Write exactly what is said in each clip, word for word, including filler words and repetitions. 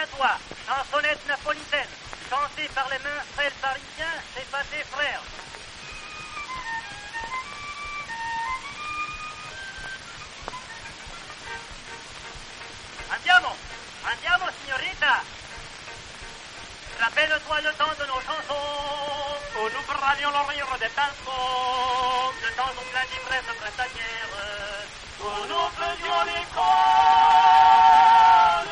Souviens-toi, chansonnette napolitaine, chantée par les minstrels parisiens, c'est pas tes frères. Andiamo, andiamo signorita. Rappelle-toi le temps de nos chansons, où nous bravions le rire des pinsons, le temps donc plein d'ivresse prestataire, où nous faisions l'école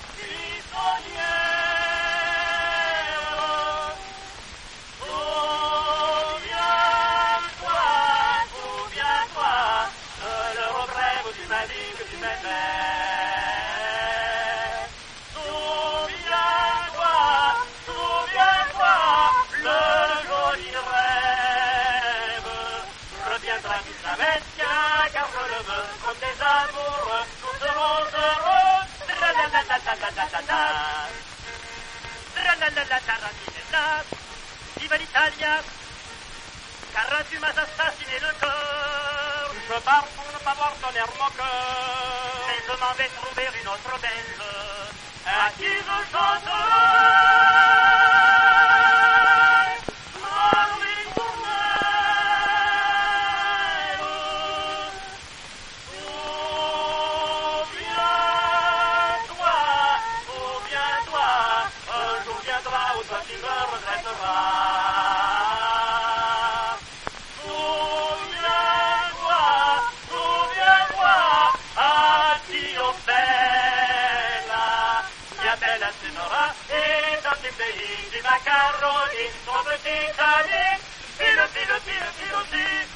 prisonnière. Souviens-toi, souviens-toi, de l'heure brève où tu m'as dit que tu m'aimais. Car je le veux, comme des amoureux, nous serons heureux. Tra-la-la-la-la-la-la-la. Tra-la-la-la-la-la-la. Viva l'Italia, car tu m'as assassiné le cœur. Je pars pour ne pas voir tonnerre mon cœur. Mais je m'en vais trouver une autre belle, à qui je chanterai. Macaroni, ton petit ami, file, file, file, file aussi.